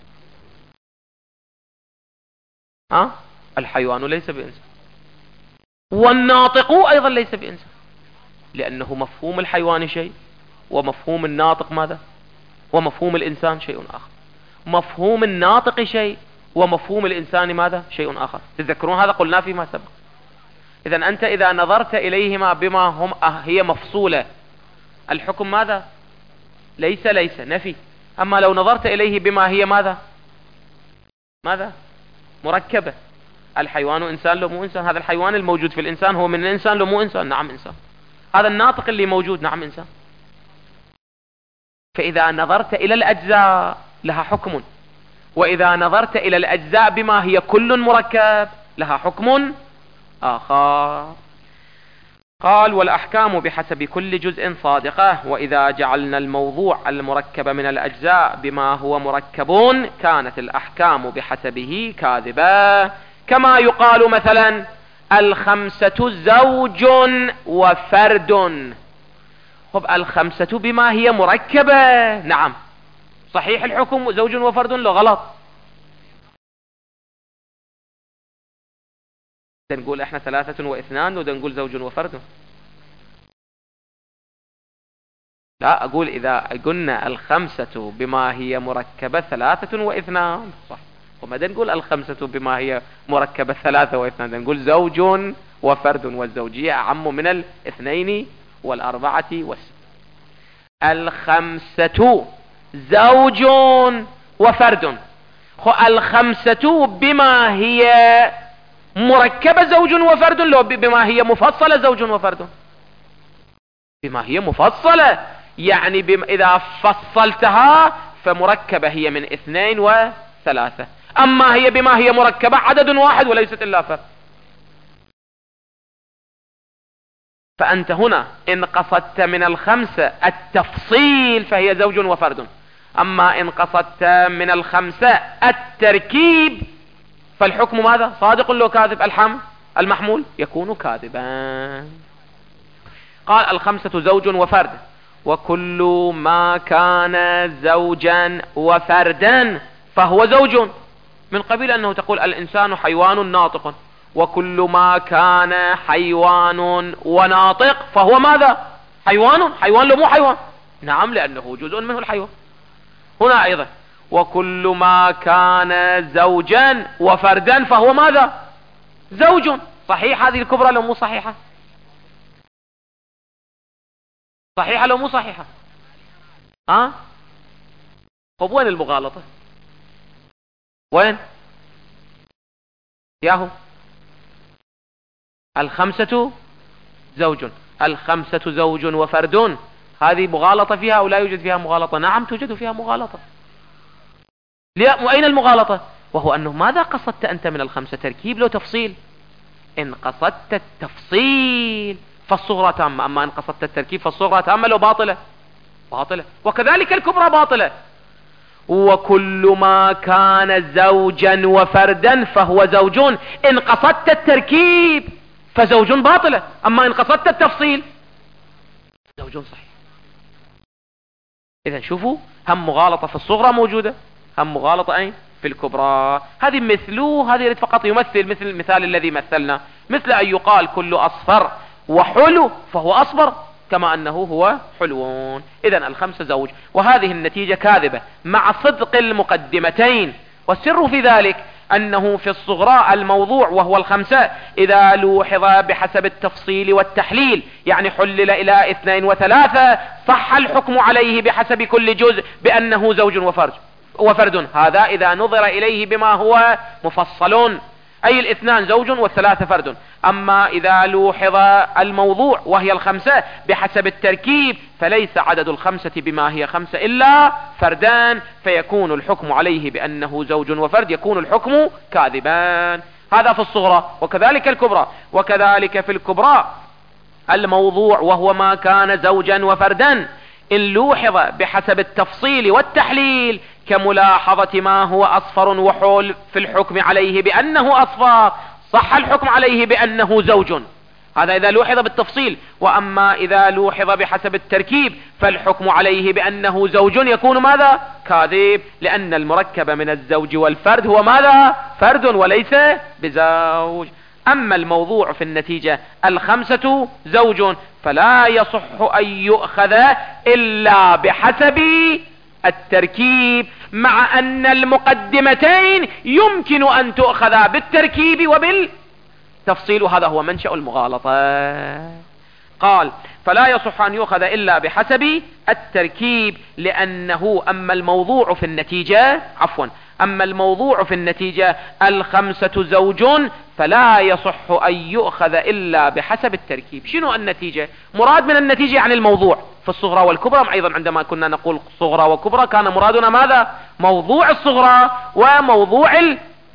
الحيوان ليس بإنسان، والناطق أيضا ليس بإنسان، لأنه مفهوم الحيوان شيء، ومفهوم الناطق ماذا؟ ومفهوم الإنسان شيء آخر. مفهوم الناطق شيء، ومفهوم الإنسان ماذا؟ شيء آخر. تذكرون هذا قلنا فيما سبق. إذن أنت إذا نظرت إليهما بما هم هي مفصولة، الحكم ماذا؟ ليس نفي. أما لو نظرت إليه بما هي ماذا؟ مركبة. الحيوان إنسان لو مو إنسان، هذا الحيوان الموجود في الإنسان هو من الإنسان لو مو إنسان؟ نعم إنسان. هذا الناطق اللي موجود، نعم إنسان. فإذا نظرت إلى الأجزاء لها حكم، وإذا نظرت إلى الأجزاء بما هي كل مركب لها حكم آخر. قال والأحكام بحسب كل جزء صادقة، وإذا جعلنا الموضوع المركب من الأجزاء بما هو مركبون كانت الأحكام بحسبه كاذبة، كما يقال مثلا الخمسة زوج وفرد. خب الخمسة بما هي مركبة، نعم صحيح الحكم زوج وفرد لو غلط؟ نقول احنا 3 و2 ونقول زوج وفرد؟ لا، اقول اذا قلنا الخمسة بما هي مركبة 3 و2 صح، وما نقول الخمسة بما هي مركبة 3 و2، نقول زوج وفرد، والزوجية اعم من الاثنين والاربعة الخمسة زوج وفرد. الخمسة بما هي مركبة زوج وفرد لو بما هي مفصلة زوج وفرد؟ بما هي مفصلة يعني إذا فصلتها فمركبة هي من 2 و3، أما هي بما هي مركبة عدد واحد وليست إلا فرد. فأنت هنا إن قصدت من الخمسة التفصيل فهي زوج وفرد، أما إن قصدت من الخمسة التركيب فالحكم ماذا؟ صادق لو كاذب؟ المحمول يكون كاذبا. قال الخمسة زوج وفرد، وكل ما كان زوجا وفردا فهو زوج، من قبيل أنه تقول الإنسان حيوان ناطق، وكل ما كان حيوان وناطق فهو ماذا؟ حيوان لو مو حيوان؟ نعم لأنه جزء منه الحيوان. هنا أيضا وكل ما كان زوجا وفردا فهو ماذا؟ زوج. صحيح هذه الكبرى لو مو صحيحة؟ صحيحة لو مو صحيحة؟ طب وين المغالطة؟ وين ياهو؟ الخمسة زوج وفرد، هذه مغالطة فيها أو لا يوجد فيها مغالطة؟ نعم توجد فيها مغالطة. وأين المغالطة؟ وهو أنه ماذا قصدت أنت من الخمسة؟ تركيب لو تفصيل؟ إن قصدت التفصيل فالصغرى تامة، أما إن قصدت التركيب فالصغرى تامة لو باطلة. وكذلك الكبرى باطلة. وكل ما كان زوجا وفردا فهو زوجون، إن قصدت التركيب فزوج باطلة، أما إن قصدت التفصيل زوج صحيح. إذا شوفوا هم مغالطة في الصغرى موجودة، هم مغالطة أين؟ في الكبرى. هذه هذه فقط يمثل مثل المثال الذي مثلنا، مثل أن يقال كل أصفر وحلو فهو أصفر كما أنه هو حلوون. إذن الخمسة زوج، وهذه النتيجة كاذبة مع صدق المقدمتين. والسر في ذلك أنه في الصغرى الموضوع وهو الخمسة إذا لوحظ بحسب التفصيل والتحليل، يعني حلل إلى 2 و3، صح الحكم عليه بحسب كل جزء بأنه زوج وفرد. هذا إذا نظر إليه بما هو مفصل، أي 2 زوج و3 فرد. أما إذا لوحظ الموضوع وهي الخمسة بحسب التركيب فليس عدد الخمسة بما هي 5 إلا فردان، فيكون الحكم عليه بأنه زوج وفرد، يكون الحكم كاذبان. هذا في الصغرى، وكذلك الكبرى. وكذلك في الكبرى الموضوع وهو ما كان زوجا وفردا إن لوحظ بحسب التفصيل والتحليل كملاحظة ما هو أصفر وحول في الحكم عليه بأنه أصفر، صح الحكم عليه بأنه زوج. هذا إذا لوحظ بالتفصيل. وأما إذا لوحظ بحسب التركيب فالحكم عليه بأنه زوج يكون ماذا؟ كاذب، لأن المركب من الزوج والفرد هو ماذا؟ فرد وليس بزوج. أما الموضوع في النتيجة الخمسة زوج فلا يصح أن يؤخذ إلا بحسب التركيب، مع أن المقدمتين يمكن أن تؤخذ بالتركيب وبالتفصيل، وهذا هو منشأ المغالطة. قال فلا يصح أن يؤخذ إلا بحسب التركيب، لأنه أما الموضوع في النتيجة الخمسة زوج فلا يصح أن يؤخذ إلا بحسب التركيب. شنو النتيجة؟ مراد من النتيجة عن الموضوع في الصغرى والكبرى. أيضا عندما كنا نقول صغرى وكبرى كان مرادنا ماذا؟ موضوع الصغرى وموضوع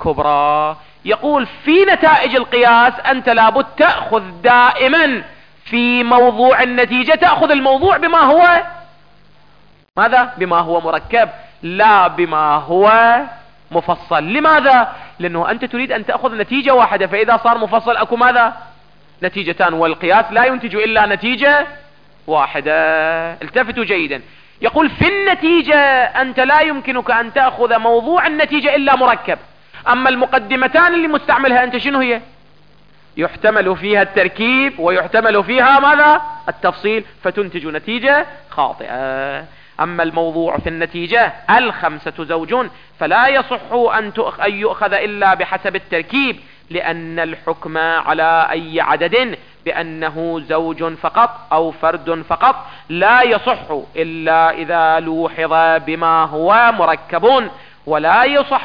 الكبرى. يقول في نتائج القياس أنت لابد تأخذ دائما في موضوع النتيجة تأخذ الموضوع بما هو ماذا؟ بما هو مركب، لا بما هو مفصل. لماذا؟ لأنه أنت تريد أن تأخذ نتيجة واحدة، فإذا صار مفصل أكو ماذا؟ نتيجتان، والقياس لا ينتج إلا نتيجة واحدة. التفتوا جيدا. يقول في النتيجة أنت لا يمكنك أن تأخذ موضوع النتيجة إلا مركب. أما المقدمتان اللي مستعملها أنت شنو هي؟ يحتمل فيها التركيب ويحتمل فيها ماذا؟ التفصيل، فتنتج نتيجة خاطئة. أما الموضوع في النتيجة 5 زوج فلا يصح أن يؤخذ إلا بحسب التركيب، لأن الحكم على أي عدد بأنه زوج فقط أو فرد فقط لا يصح إلا إذا لوحظ بما هو مركب. ولا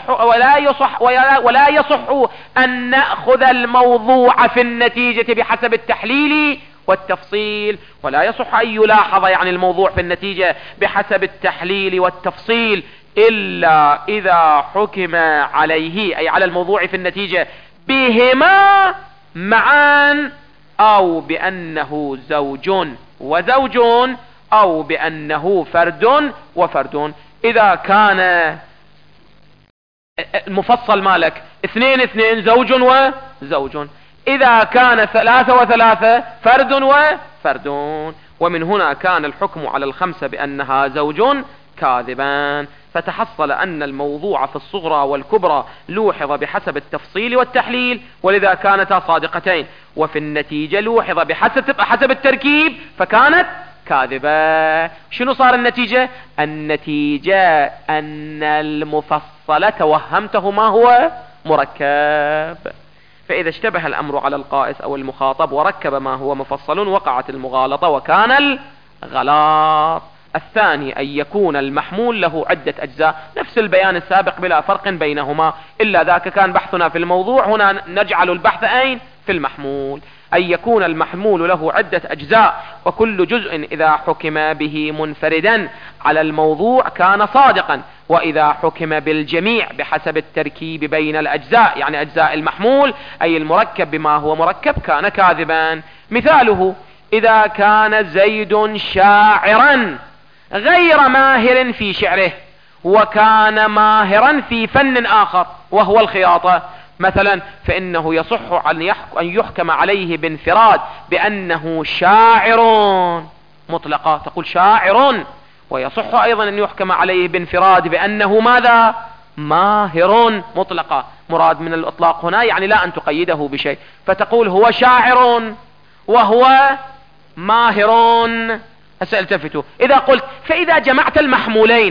يصح أن نأخذ الموضوع في النتيجة بحسب التحليل والتفصيل، ولا يصح أن يلاحظ يعني الموضوع في النتيجة بحسب التحليل والتفصيل إلا إذا حكم عليه، أي على الموضوع في النتيجة، بهما معا، أو بأنه زوج وزوج، أو بأنه فرد وفرد. إذا كان المفصل مالك 2 2 زوج وزوج، إذا كان 3 و3 فرد وفرد. ومن هنا كان الحكم على 5 بأنها زوج كاذبان، فتحصل أن الموضوع في الصغرى والكبرى لوحظ بحسب التفصيل والتحليل، ولذا كانتا صادقتين. وفي النتيجة لوحظ بحسب التركيب فكانت كاذبة. شنو صار النتيجة؟ النتيجة أن المفصل توهمته ما هو مركب. فإذا اشتبه الأمر على القائس أو المخاطب وركب ما هو مفصل وقعت المغالطة وكان الغلاط. الثاني أن يكون المحمول له عدة أجزاء، نفس البيان السابق بلا فرق بينهما، إلا ذاك كان بحثنا في الموضوع، هنا نجعل البحث أين؟ في المحمول. أن يكون المحمول له عدة أجزاء، وكل جزء إذا حكم به منفردا على الموضوع كان صادقا، وإذا حكم بالجميع بحسب التركيب بين الأجزاء، يعني أجزاء المحمول أي المركب بما هو مركب، كان كاذبا. مثاله: إذا كان زيد شاعرا غير ماهر في شعره، وكان ماهرا في فن آخر وهو الخياطة مثلا، فإنه يصح أن يحكم عليه بانفراد بأنه شاعر مطلقة، تقول شاعر، ويصح أيضا أن يحكم عليه بانفراد بأنه ماذا؟ ماهر مطلقة. مراد من الإطلاق هنا يعني لا أن تقيده بشيء، فتقول هو شاعر وهو ماهر. هسه التفتوا، إذا قلت فإذا جمعت المحمولين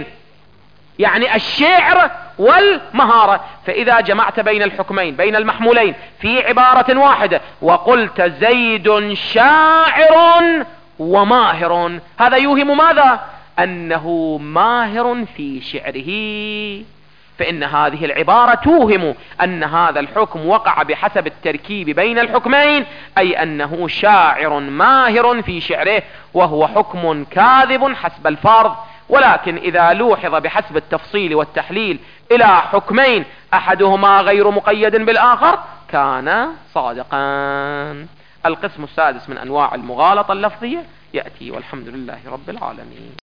يعني الشعر والمهارة، فإذا جمعت بين الحكمين بين المحمولين في عبارة واحدة وقلت زيد شاعر وماهر، هذا يوهم ماذا؟ أنه ماهر في شعره، فإن هذه العبارة توهم أن هذا الحكم وقع بحسب التركيب بين الحكمين، أي أنه شاعر ماهر في شعره، وهو حكم كاذب حسب الفرض. ولكن إذا لوحظ بحسب التفصيل والتحليل إلى حكمين أحدهما غير مقيد بالآخر كان صادقا. القسم السادس من أنواع المغالطة اللفظية يأتي، والحمد لله رب العالمين.